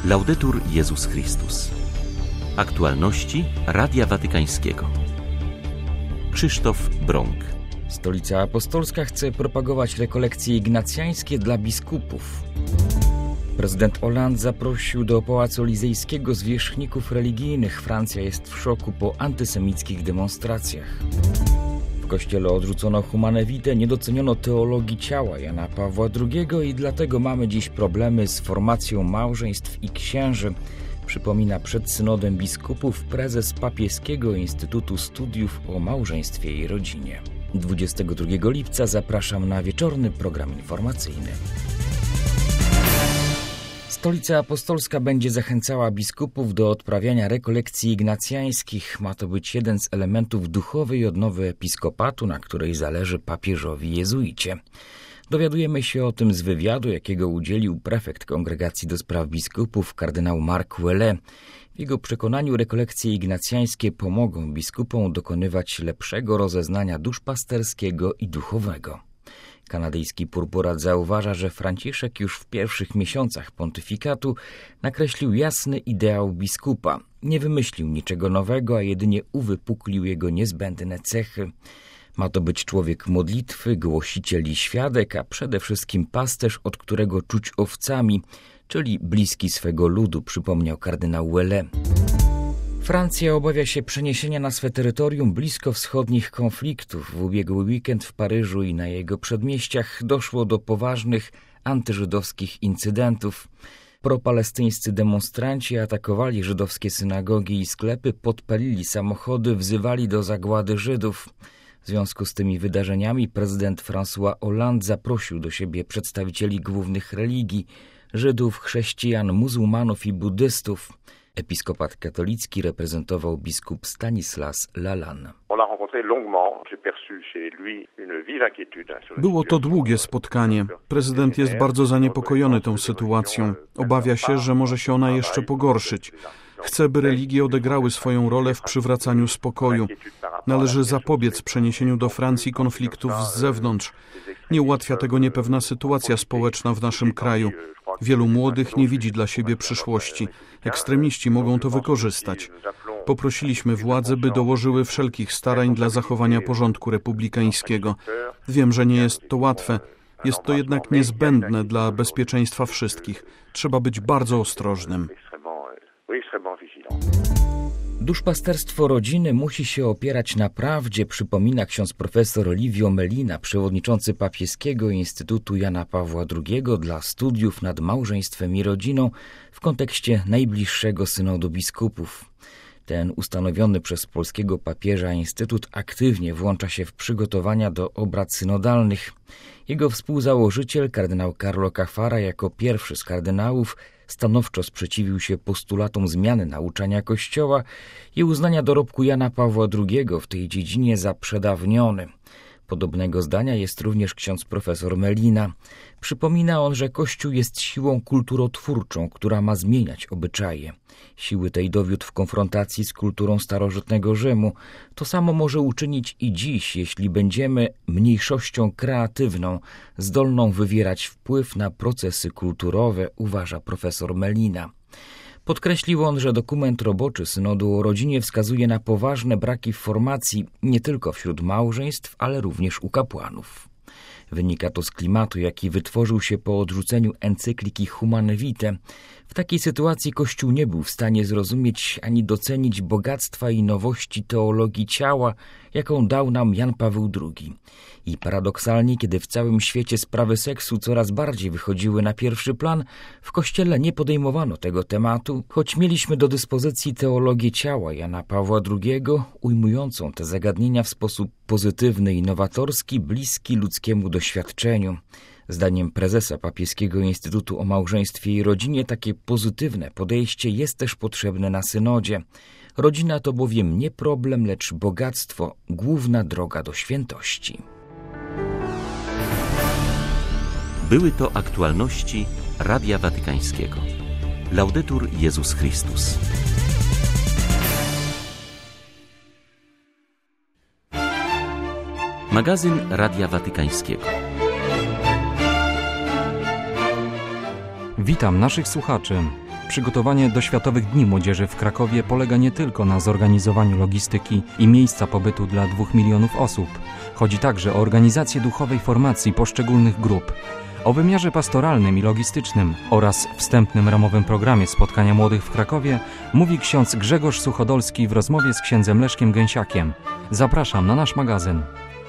Laudetur Jezus Chrystus. Aktualności Radia Watykańskiego. Krzysztof Brąk. Stolica Apostolska chce propagować rekolekcje ignacjańskie dla biskupów. Prezydent Hollande zaprosił do Pałacu Elizejskiego zwierzchników religijnych. Francja jest w szoku po antysemickich demonstracjach. W kościele odrzucono Humane Vitae, nie doceniono teologii ciała Jana Pawła II i dlatego mamy dziś problemy z formacją małżeństw i księży, przypomina przed synodem biskupów prezes Papieskiego Instytutu Studiów o Małżeństwie i Rodzinie. 22 lipca zapraszam na wieczorny program informacyjny. Stolica Apostolska będzie zachęcała biskupów do odprawiania rekolekcji ignacjańskich. Ma to być jeden z elementów duchowej odnowy episkopatu, na której zależy papieżowi jezuicie. Dowiadujemy się o tym z wywiadu, jakiego udzielił prefekt Kongregacji do Spraw Biskupów kardynał Marc Ouellet. W jego przekonaniu rekolekcje ignacjańskie pomogą biskupom dokonywać lepszego rozeznania duszpasterskiego i duchowego. Kanadyjski purpurat zauważa, że Franciszek już w pierwszych miesiącach pontyfikatu nakreślił jasny ideał biskupa. Nie wymyślił niczego nowego, a jedynie uwypuklił jego niezbędne cechy. Ma to być człowiek modlitwy, głosiciel i świadek, a przede wszystkim pasterz, od którego czuć owcami, czyli bliski swego ludu, przypomniał kardynał Ouellet. Francja obawia się przeniesienia na swe terytorium bliskowschodnich konfliktów. W ubiegły weekend w Paryżu i na jego przedmieściach doszło do poważnych antyżydowskich incydentów. Propalestyńscy demonstranci atakowali żydowskie synagogi i sklepy, podpalili samochody, wzywali do zagłady Żydów. W związku z tymi wydarzeniami prezydent François Hollande zaprosił do siebie przedstawicieli głównych religii: Żydów, chrześcijan, muzułmanów i buddystów. Episkopat katolicki reprezentował biskup Stanislas Lalanne. Było to długie spotkanie. Prezydent jest bardzo zaniepokojony tą sytuacją. Obawia się, że może się ona jeszcze pogorszyć. Chce, by religie odegrały swoją rolę w przywracaniu spokoju. Należy zapobiec przeniesieniu do Francji konfliktów z zewnątrz. Nie ułatwia tego niepewna sytuacja społeczna w naszym kraju. Wielu młodych nie widzi dla siebie przyszłości. Ekstremiści mogą to wykorzystać. Poprosiliśmy władze, by dołożyły wszelkich starań dla zachowania porządku republikańskiego. Wiem, że nie jest to łatwe. Jest to jednak niezbędne dla bezpieczeństwa wszystkich. Trzeba być bardzo ostrożnym. Duszpasterstwo rodziny musi się opierać na prawdzie, przypomina ksiądz profesor Livio Melina, przewodniczący Papieskiego Instytutu Jana Pawła II dla studiów nad małżeństwem i rodziną w kontekście najbliższego synodu biskupów. Ten ustanowiony przez polskiego papieża instytut aktywnie włącza się w przygotowania do obrad synodalnych. Jego współzałożyciel, kardynał Carlo Cafara, jako pierwszy z kardynałów, stanowczo sprzeciwił się postulatom zmiany nauczania Kościoła i uznania dorobku Jana Pawła II w tej dziedzinie za przedawniony. Podobnego zdania jest również ksiądz profesor Melina. Przypomina on, że Kościół jest siłą kulturotwórczą, która ma zmieniać obyczaje. Siły tej dowiódł w konfrontacji z kulturą starożytnego Rzymu. To samo może uczynić i dziś, jeśli będziemy mniejszością kreatywną, zdolną wywierać wpływ na procesy kulturowe, uważa profesor Melina. Podkreślił on, że dokument roboczy Synodu o Rodzinie wskazuje na poważne braki w formacji nie tylko wśród małżeństw, ale również u kapłanów. Wynika to z klimatu, jaki wytworzył się po odrzuceniu encykliki Humane Vitae. W takiej sytuacji Kościół nie był w stanie zrozumieć ani docenić bogactwa i nowości teologii ciała, jaką dał nam Jan Paweł II. I paradoksalnie, kiedy w całym świecie sprawy seksu coraz bardziej wychodziły na pierwszy plan, w Kościele nie podejmowano tego tematu, choć mieliśmy do dyspozycji teologię ciała Jana Pawła II, ujmującą te zagadnienia w sposób pozytywny i nowatorski, bliski ludzkiemu doświadczeniu. Zdaniem prezesa Papieskiego Instytutu o Małżeństwie i Rodzinie takie pozytywne podejście jest też potrzebne na synodzie. Rodzina to bowiem nie problem, lecz bogactwo, główna droga do świętości. Były to aktualności Radia Watykańskiego. Laudetur Jezus Chrystus. Magazyn Radia Watykańskiego. Witam naszych słuchaczy. Przygotowanie do Światowych Dni Młodzieży w Krakowie polega nie tylko na zorganizowaniu logistyki i miejsca pobytu dla 2 milionów osób. Chodzi także o organizację duchowej formacji poszczególnych grup, o wymiarze pastoralnym i logistycznym oraz wstępnym ramowym programie spotkania młodych w Krakowie mówi ksiądz Grzegorz Suchodolski w rozmowie z księdzem Leszkiem Gęsiakiem. Zapraszam na nasz magazyn.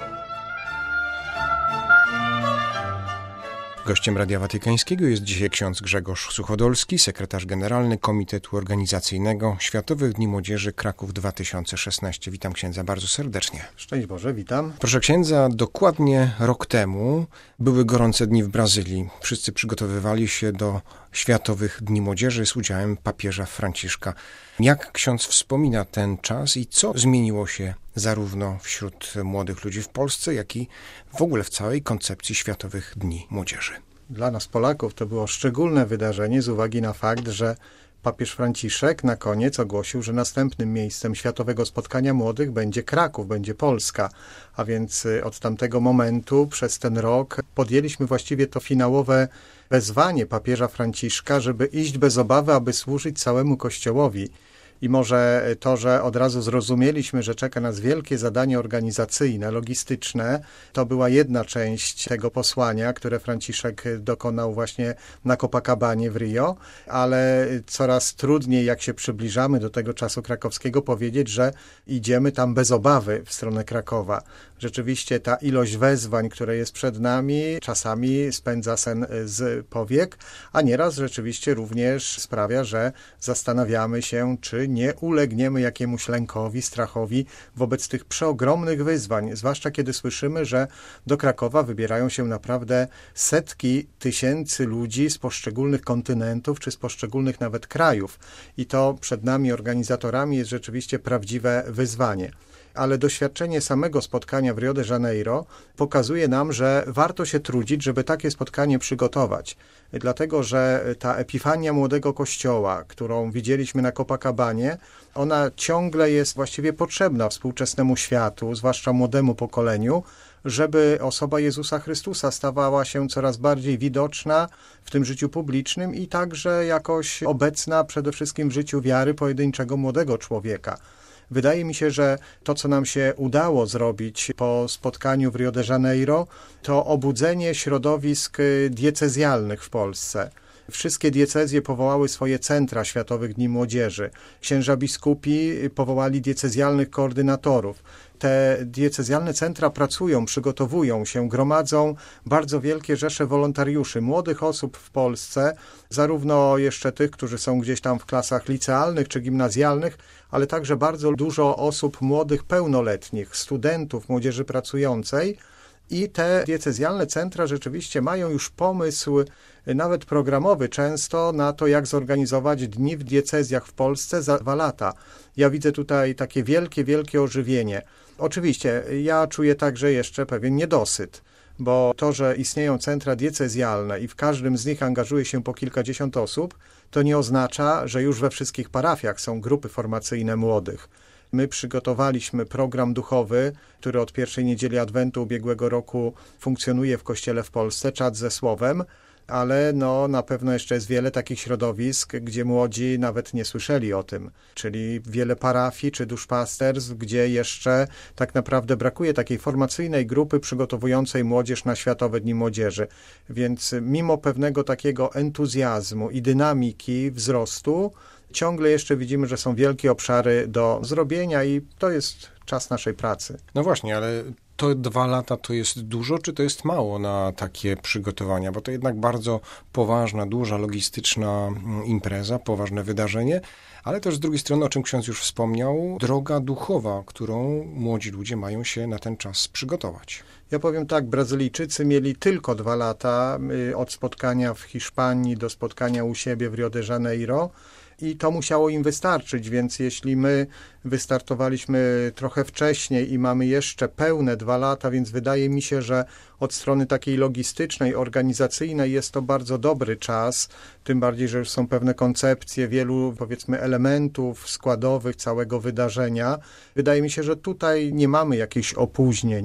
Gościem Radia Watykańskiego jest dzisiaj ksiądz Grzegorz Suchodolski, sekretarz generalny Komitetu Organizacyjnego Światowych Dni Młodzieży Kraków 2016. Witam księdza bardzo serdecznie. Szczęść Boże, witam. Proszę księdza, dokładnie rok temu były gorące dni w Brazylii. Wszyscy przygotowywali się do Światowych Dni Młodzieży z udziałem papieża Franciszka. Jak ksiądz wspomina ten czas i co zmieniło się zarówno wśród młodych ludzi w Polsce, jak i w ogóle w całej koncepcji Światowych Dni Młodzieży? Dla nas Polaków to było szczególne wydarzenie z uwagi na fakt, że papież Franciszek na koniec ogłosił, że następnym miejscem Światowego Spotkania Młodych będzie Kraków, będzie Polska. A więc od tamtego momentu przez ten rok podjęliśmy właściwie to finałowe wezwanie papieża Franciszka, żeby iść bez obawy, aby służyć całemu Kościołowi. I może to, że od razu zrozumieliśmy, że czeka nas wielkie zadanie organizacyjne, logistyczne, to była jedna część tego posłania, które Franciszek dokonał właśnie na Copacabanie w Rio, ale coraz trudniej, jak się przybliżamy do tego czasu krakowskiego, powiedzieć, że idziemy tam bez obawy w stronę Krakowa. Rzeczywiście ta ilość wezwań, które jest przed nami, czasami spędza sen z powiek, a nieraz rzeczywiście również sprawia, że zastanawiamy się, czy nie ulegniemy jakiemuś lękowi, strachowi wobec tych przeogromnych wyzwań, zwłaszcza kiedy słyszymy, że do Krakowa wybierają się naprawdę setki tysięcy ludzi z poszczególnych kontynentów, czy z poszczególnych nawet krajów. I to przed nami, organizatorami, jest rzeczywiście prawdziwe wyzwanie. Ale doświadczenie samego spotkania w Rio de Janeiro pokazuje nam, że warto się trudzić, żeby takie spotkanie przygotować. Dlatego, że ta epifania młodego Kościoła, którą widzieliśmy na Copacabanie, ona ciągle jest właściwie potrzebna współczesnemu światu, zwłaszcza młodemu pokoleniu, żeby osoba Jezusa Chrystusa stawała się coraz bardziej widoczna w tym życiu publicznym i także jakoś obecna przede wszystkim w życiu wiary pojedynczego młodego człowieka. Wydaje mi się, że to, co nam się udało zrobić po spotkaniu w Rio de Janeiro, to obudzenie środowisk diecezjalnych w Polsce. Wszystkie diecezje powołały swoje centra Światowych Dni Młodzieży. Księża biskupi powołali diecezjalnych koordynatorów. Te diecezjalne centra pracują, przygotowują się, gromadzą bardzo wielkie rzesze wolontariuszy, młodych osób w Polsce, zarówno jeszcze tych, którzy są gdzieś tam w klasach licealnych czy gimnazjalnych, ale także bardzo dużo osób młodych, pełnoletnich, studentów, młodzieży pracującej. I te diecezjalne centra rzeczywiście mają już pomysł, nawet programowy często, na to, jak zorganizować dni w diecezjach w Polsce za 2 lata. Ja widzę tutaj takie wielkie ożywienie. Oczywiście ja czuję także jeszcze pewien niedosyt, bo to, że istnieją centra diecezjalne i w każdym z nich angażuje się po kilkadziesiąt osób, to nie oznacza, że już we wszystkich parafiach są grupy formacyjne młodych. My przygotowaliśmy program duchowy, który od pierwszej niedzieli Adwentu ubiegłego roku funkcjonuje w Kościele w Polsce, Czat ze Słowem, ale na pewno jeszcze jest wiele takich środowisk, gdzie młodzi nawet nie słyszeli o tym, czyli wiele parafii czy duszpasterstw, gdzie jeszcze tak naprawdę brakuje takiej formacyjnej grupy przygotowującej młodzież na Światowe Dni Młodzieży. Więc mimo pewnego takiego entuzjazmu i dynamiki wzrostu, ciągle jeszcze widzimy, że są wielkie obszary do zrobienia i to jest czas naszej pracy. No właśnie, ale to 2 lata to jest dużo, czy to jest mało na takie przygotowania? Bo to jednak bardzo poważna, duża, logistyczna impreza, poważne wydarzenie, ale też z drugiej strony, o czym ksiądz już wspomniał, droga duchowa, którą młodzi ludzie mają się na ten czas przygotować. Ja powiem tak, Brazylijczycy mieli tylko 2 lata od spotkania w Hiszpanii do spotkania u siebie w Rio de Janeiro. I to musiało im wystarczyć, więc jeśli my wystartowaliśmy trochę wcześniej i mamy jeszcze pełne 2 lata, więc wydaje mi się, że od strony takiej logistycznej, organizacyjnej jest to bardzo dobry czas, tym bardziej, że już są pewne koncepcje wielu, powiedzmy, elementów składowych całego wydarzenia. Wydaje mi się, że tutaj nie mamy jakichś opóźnień.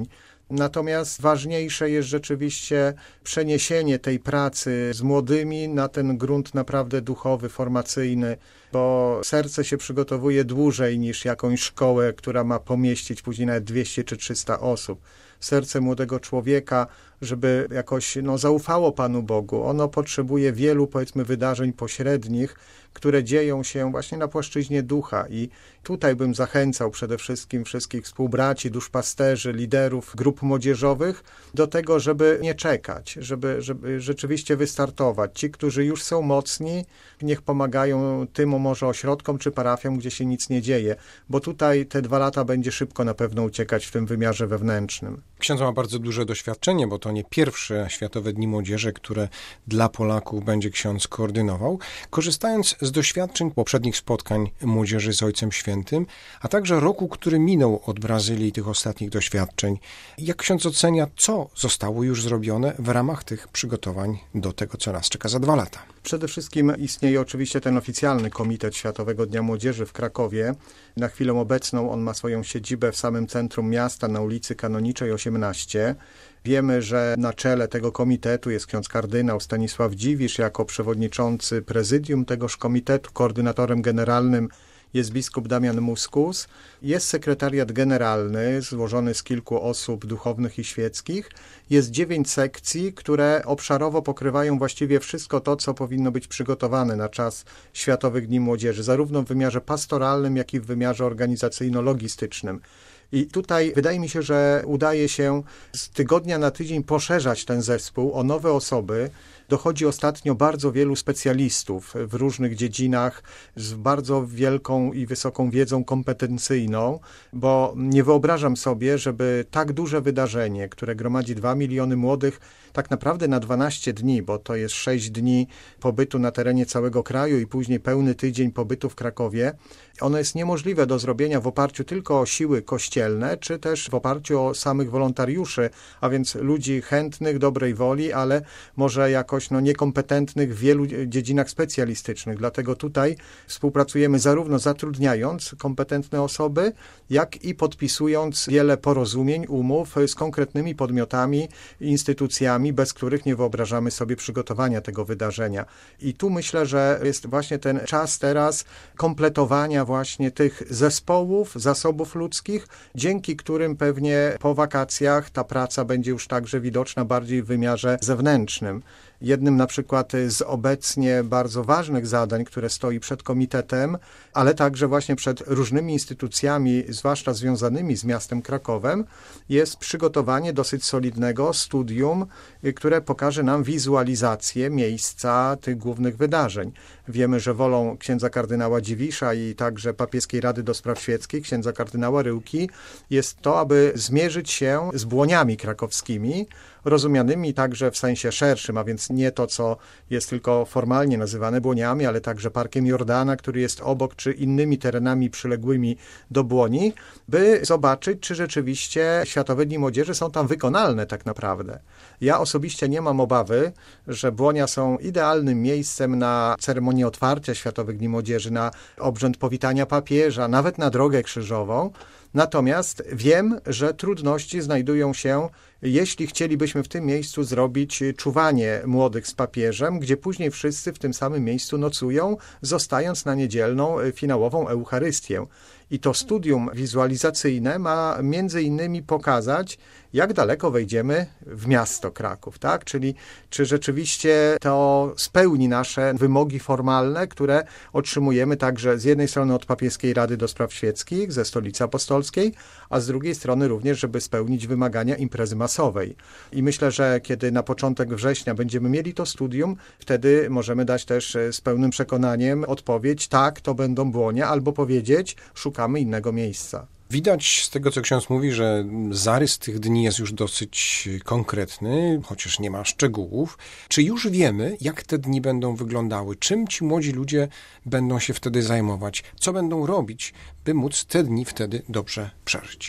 Natomiast ważniejsze jest rzeczywiście przeniesienie tej pracy z młodymi na ten grunt naprawdę duchowy, formacyjny, bo serce się przygotowuje dłużej niż jakąś szkołę, która ma pomieścić później nawet 200 czy 300 osób. Serce młodego człowieka, żeby jakoś zaufało Panu Bogu, ono potrzebuje wielu, powiedzmy, wydarzeń pośrednich, które dzieją się właśnie na płaszczyźnie ducha i tutaj bym zachęcał przede wszystkim wszystkich współbraci, duszpasterzy, liderów grup młodzieżowych do tego, żeby nie czekać, żeby rzeczywiście wystartować. Ci, którzy już są mocni, niech pomagają tym może ośrodkom czy parafiom, gdzie się nic nie dzieje, bo tutaj te 2 lata będzie szybko na pewno uciekać w tym wymiarze wewnętrznym. Ksiądz ma bardzo duże doświadczenie, bo to nie pierwsze Światowe Dni Młodzieży, które dla Polaków będzie ksiądz koordynował. Korzystając z doświadczeń poprzednich spotkań młodzieży z Ojcem Świętym, a także roku, który minął od Brazylii, tych ostatnich doświadczeń, jak ksiądz ocenia, co zostało już zrobione w ramach tych przygotowań do tego, co nas czeka za 2 lata? Przede wszystkim istnieje oczywiście ten oficjalny Komitet Światowego Dnia Młodzieży w Krakowie. Na chwilę obecną on ma swoją siedzibę w samym centrum miasta na ulicy Kanoniczej 18. Wiemy, że na czele tego komitetu jest ksiądz kardynał Stanisław Dziwisz jako przewodniczący prezydium tegoż komitetu, koordynatorem generalnym jest biskup Damian Muskus, jest sekretariat generalny złożony z kilku osób duchownych i świeckich, jest 9 sekcji, które obszarowo pokrywają właściwie wszystko to, co powinno być przygotowane na czas Światowych Dni Młodzieży, zarówno w wymiarze pastoralnym, jak i w wymiarze organizacyjno-logistycznym. I tutaj wydaje mi się, że udaje się z tygodnia na tydzień poszerzać ten zespół o nowe osoby. Dochodzi ostatnio bardzo wielu specjalistów w różnych dziedzinach z bardzo wielką i wysoką wiedzą kompetencyjną, bo nie wyobrażam sobie, żeby tak duże wydarzenie, które gromadzi 2 miliony młodych, tak naprawdę na 12 dni, bo to jest 6 dni pobytu na terenie całego kraju i później pełny tydzień pobytu w Krakowie, ono jest niemożliwe do zrobienia w oparciu tylko o siły kościelne, czy też w oparciu o samych wolontariuszy, a więc ludzi chętnych, dobrej woli, ale może jakoś niekompetentnych w wielu dziedzinach specjalistycznych. Dlatego tutaj współpracujemy zarówno zatrudniając kompetentne osoby, jak i podpisując wiele porozumień, umów z konkretnymi podmiotami, instytucjami, bez których nie wyobrażamy sobie przygotowania tego wydarzenia. I tu myślę, że jest właśnie ten czas teraz kompletowania właśnie tych zespołów, zasobów ludzkich, dzięki którym pewnie po wakacjach ta praca będzie już także widoczna bardziej w wymiarze zewnętrznym. Jednym na przykład z obecnie bardzo ważnych zadań, które stoi przed komitetem, ale także właśnie przed różnymi instytucjami, zwłaszcza związanymi z miastem Krakowem, jest przygotowanie dosyć solidnego studium, które pokaże nam wizualizację miejsca tych głównych wydarzeń. Wiemy, że wolą księdza kardynała Dziwisza i także Papieskiej Rady do Spraw Świeckich, księdza kardynała Ryłki, jest to, aby zmierzyć się z błoniami krakowskimi, rozumianymi także w sensie szerszym, a więc nie to, co jest tylko formalnie nazywane błoniami, ale także Parkiem Jordana, który jest obok, czy innymi terenami przyległymi do Błoni, by zobaczyć, czy rzeczywiście Światowe Dni Młodzieży są tam wykonalne tak naprawdę. Ja osobiście nie mam obawy, że Błonia są idealnym miejscem na ceremonię otwarcia Światowych Dni Młodzieży, na obrzęd powitania papieża, nawet na drogę krzyżową. Natomiast wiem, że trudności znajdują się, jeśli chcielibyśmy w tym miejscu zrobić czuwanie młodych z papieżem, gdzie później wszyscy w tym samym miejscu nocują, zostając na niedzielną finałową Eucharystię. I to studium wizualizacyjne ma między innymi pokazać, jak daleko wejdziemy w miasto Kraków, tak? Czyli czy rzeczywiście to spełni nasze wymogi formalne, które otrzymujemy także z jednej strony od Papieskiej Rady do Spraw Świeckich, ze Stolicy Apostolskiej, a z drugiej strony również, żeby spełnić wymagania imprezy masowej. I myślę, że kiedy na początek września będziemy mieli to studium, wtedy możemy dać też z pełnym przekonaniem odpowiedź, tak, to będą Błonie, albo powiedzieć, szukamy innego miejsca. Widać z tego, co ksiądz mówi, że zarys tych dni jest już dosyć konkretny, chociaż nie ma szczegółów. Czy już wiemy, jak te dni będą wyglądały? Czym ci młodzi ludzie będą się wtedy zajmować? Co będą robić, by móc te dni wtedy dobrze przeżyć?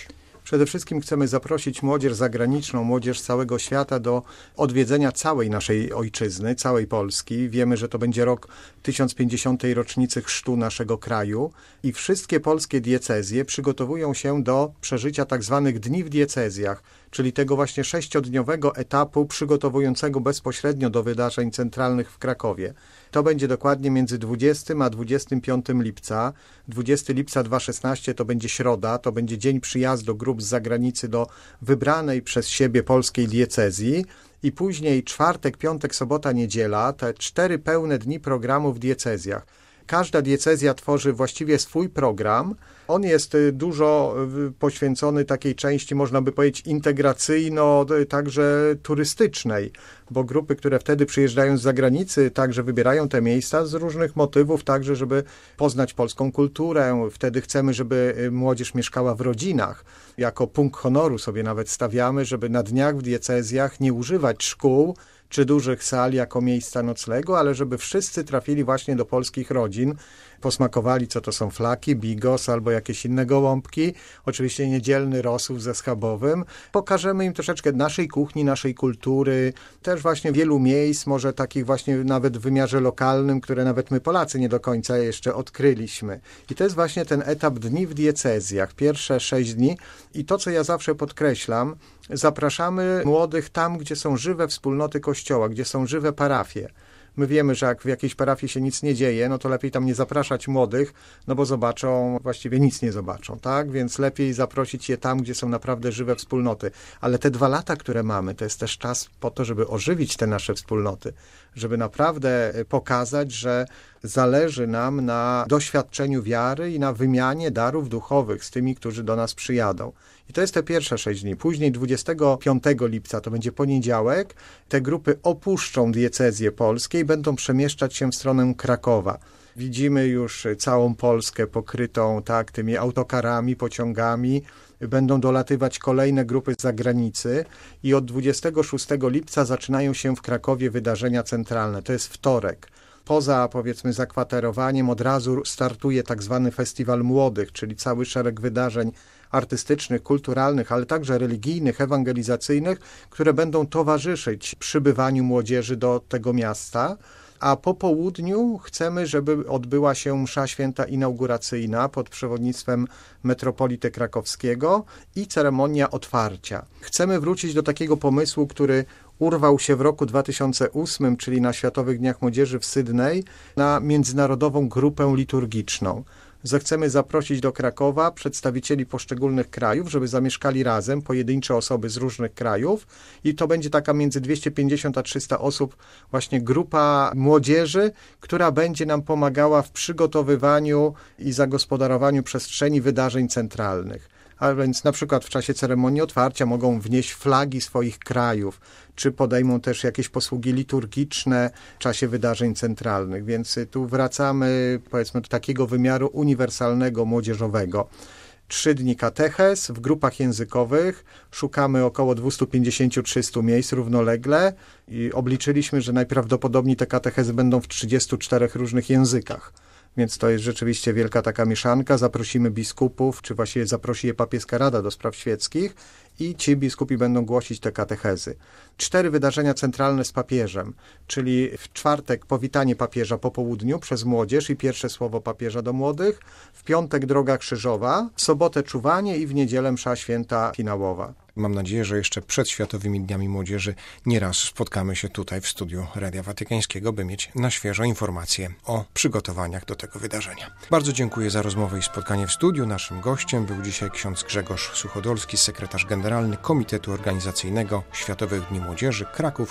Przede wszystkim chcemy zaprosić młodzież zagraniczną, młodzież z całego świata do odwiedzenia całej naszej ojczyzny, całej Polski. Wiemy, że to będzie rok 1050. rocznicy chrztu naszego kraju i wszystkie polskie diecezje przygotowują się do przeżycia tak zwanych dni w diecezjach, czyli tego właśnie 6-dniowego etapu przygotowującego bezpośrednio do wydarzeń centralnych w Krakowie. To będzie dokładnie między 20 a 25 lipca. 20 lipca 2016 to będzie środa, to będzie dzień przyjazdu grup z zagranicy do wybranej przez siebie polskiej diecezji i później czwartek, piątek, sobota, niedziela, te 4 pełne dni programu w diecezjach. Każda diecezja tworzy właściwie swój program. On jest dużo poświęcony takiej części, można by powiedzieć, integracyjno, także turystycznej, bo grupy, które wtedy przyjeżdżają z zagranicy, także wybierają te miejsca z różnych motywów, także żeby poznać polską kulturę. Wtedy chcemy, żeby młodzież mieszkała w rodzinach. Jako punkt honoru sobie nawet stawiamy, żeby na dniach w diecezjach nie używać szkół czy dużych sal jako miejsca noclegu, ale żeby wszyscy trafili właśnie do polskich rodzin, posmakowali, co to są flaki, bigos albo jakieś inne gołąbki, oczywiście niedzielny rosół ze schabowym. Pokażemy im troszeczkę naszej kuchni, naszej kultury, też właśnie wielu miejsc, może takich właśnie nawet w wymiarze lokalnym, które nawet my Polacy nie do końca jeszcze odkryliśmy. I to jest właśnie ten etap dni w diecezjach, pierwsze 6 dni i to, co ja zawsze podkreślam, zapraszamy młodych tam, gdzie są żywe wspólnoty Kościoła, gdzie są żywe parafie. My wiemy, że jak w jakiejś parafii się nic nie dzieje, no to lepiej tam nie zapraszać młodych, no bo zobaczą, właściwie nic nie zobaczą, tak? Więc lepiej zaprosić je tam, gdzie są naprawdę żywe wspólnoty. Ale te 2 lata, które mamy, to jest też czas po to, żeby ożywić te nasze wspólnoty, żeby naprawdę pokazać, że zależy nam na doświadczeniu wiary i na wymianie darów duchowych z tymi, którzy do nas przyjadą. I to jest te pierwsze 6 dni. Później 25 lipca, to będzie poniedziałek, te grupy opuszczą diecezję polskie i będą przemieszczać się w stronę Krakowa. Widzimy już całą Polskę pokrytą tak tymi autokarami, pociągami. Będą dolatywać kolejne grupy z zagranicy i od 26 lipca zaczynają się w Krakowie wydarzenia centralne. To jest wtorek. Poza, powiedzmy, zakwaterowaniem od razu startuje tak zwany Festiwal Młodych, czyli cały szereg wydarzeń artystycznych, kulturalnych, ale także religijnych, ewangelizacyjnych, które będą towarzyszyć przybywaniu młodzieży do tego miasta. A po południu chcemy, żeby odbyła się msza święta inauguracyjna pod przewodnictwem metropolity krakowskiego i ceremonia otwarcia. Chcemy wrócić do takiego pomysłu, który urwał się w roku 2008, czyli na Światowych Dniach Młodzieży w Sydney, na międzynarodową grupę liturgiczną. Zechcemy zaprosić do Krakowa przedstawicieli poszczególnych krajów, żeby zamieszkali razem, pojedyncze osoby z różnych krajów i to będzie taka między 250 a 300 osób, właśnie grupa młodzieży, która będzie nam pomagała w przygotowywaniu i zagospodarowaniu przestrzeni wydarzeń centralnych. A więc na przykład w czasie ceremonii otwarcia mogą wnieść flagi swoich krajów, czy podejmą też jakieś posługi liturgiczne w czasie wydarzeń centralnych. Więc tu wracamy, powiedzmy, do takiego wymiaru uniwersalnego, młodzieżowego. 3 dni katechez w grupach językowych. Szukamy około 250-300 miejsc równolegle i obliczyliśmy, że najprawdopodobniej te katechezy będą w 34 różnych językach. Więc to jest rzeczywiście wielka taka mieszanka. Zaprosimy biskupów, czy właściwie zaprosi je papieska Rada do Spraw Świeckich i ci biskupi będą głosić te katechezy. 4 wydarzenia centralne z papieżem, czyli w czwartek powitanie papieża po południu przez młodzież i pierwsze słowo papieża do młodych, w piątek droga krzyżowa, w sobotę czuwanie i w niedzielę msza święta finałowa. Mam nadzieję, że jeszcze przed Światowymi Dniami Młodzieży nieraz spotkamy się tutaj w studiu Radia Watykańskiego, by mieć na świeżo informacje o przygotowaniach do tego wydarzenia. Bardzo dziękuję za rozmowę i spotkanie w studiu. Naszym gościem był dzisiaj ksiądz Grzegorz Suchodolski, sekretarz generalny Komitetu Organizacyjnego Światowych Dni Młodzieży Kraków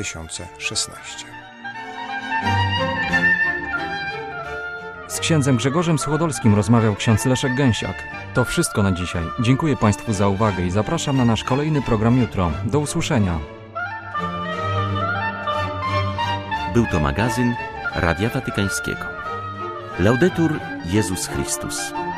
2016. Z księdzem Grzegorzem Suchodolskim rozmawiał ksiądz Leszek Gęsiak. To wszystko na dzisiaj. Dziękuję Państwu za uwagę i zapraszam na nasz kolejny program jutro. Do usłyszenia. Był to magazyn Radia Watykańskiego. Laudetur Jezus Chrystus.